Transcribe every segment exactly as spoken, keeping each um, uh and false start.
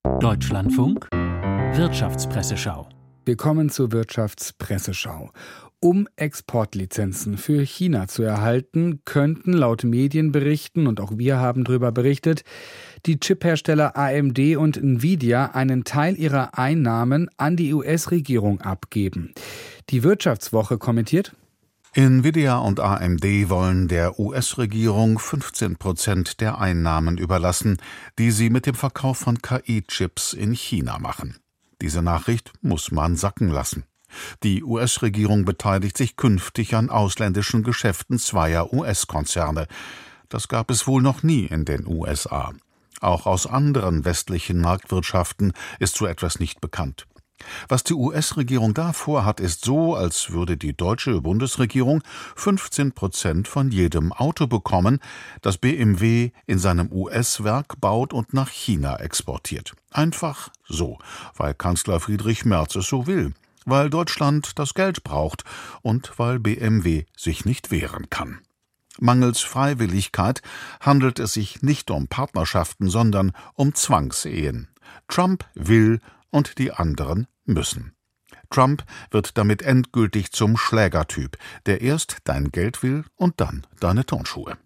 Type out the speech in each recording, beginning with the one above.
Deutschlandfunk Wirtschaftspresseschau. Willkommen zur Wirtschaftspresseschau. Um Exportlizenzen für China zu erhalten, könnten laut Medienberichten, und auch wir haben darüber berichtet, die Chiphersteller A M D und Nvidia einen Teil ihrer Einnahmen an die U S-Regierung abgeben. Die Wirtschaftswoche kommentiert: Nvidia und A M D wollen der U S-Regierung fünfzehn Prozent der Einnahmen überlassen, die sie mit dem Verkauf von K I-Chips in China machen. Diese Nachricht muss man sacken lassen. Die U S-Regierung beteiligt sich künftig an ausländischen Geschäften zweier U S-Konzerne. Das gab es wohl noch nie in den U S A. Auch aus anderen westlichen Marktwirtschaften ist so etwas nicht bekannt. Was die U S-Regierung da vorhat, ist so, als würde die deutsche Bundesregierung fünfzehn Prozent von jedem Auto bekommen, das B M W in seinem U S-Werk baut und nach China exportiert. Einfach so, weil Kanzler Friedrich Merz es so will, weil Deutschland das Geld braucht und weil B M W sich nicht wehren kann. Mangels Freiwilligkeit handelt es sich nicht um Partnerschaften, sondern um Zwangsehen. Trump will und die anderen müssen. Trump wird damit endgültig zum Schlägertyp, der erst dein Geld will und dann deine Turnschuhe.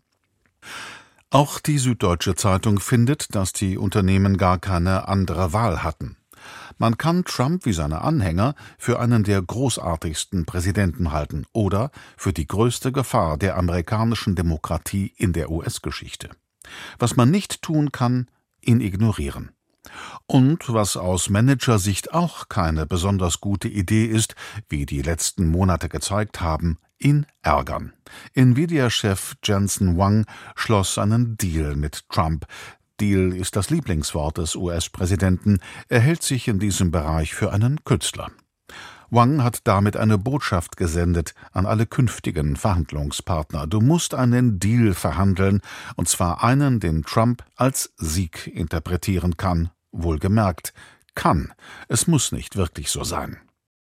Auch die Süddeutsche Zeitung findet, dass die Unternehmen gar keine andere Wahl hatten. Man kann Trump wie seine Anhänger für einen der großartigsten Präsidenten halten oder für die größte Gefahr der amerikanischen Demokratie in der U S-Geschichte. Was man nicht tun kann, ihn ignorieren. Und was aus Managersicht auch keine besonders gute Idee ist, wie die letzten Monate gezeigt haben, ihn ärgern. Nvidia-Chef Jensen Huang schloss einen Deal mit Trump. Deal ist das Lieblingswort des U S-Präsidenten. Er hält sich in diesem Bereich für einen Künstler. Huang hat damit eine Botschaft gesendet an alle künftigen Verhandlungspartner. Du musst einen Deal verhandeln, und zwar einen, den Trump als Sieg interpretieren kann. Wohlgemerkt, kann. Es muss nicht wirklich so sein.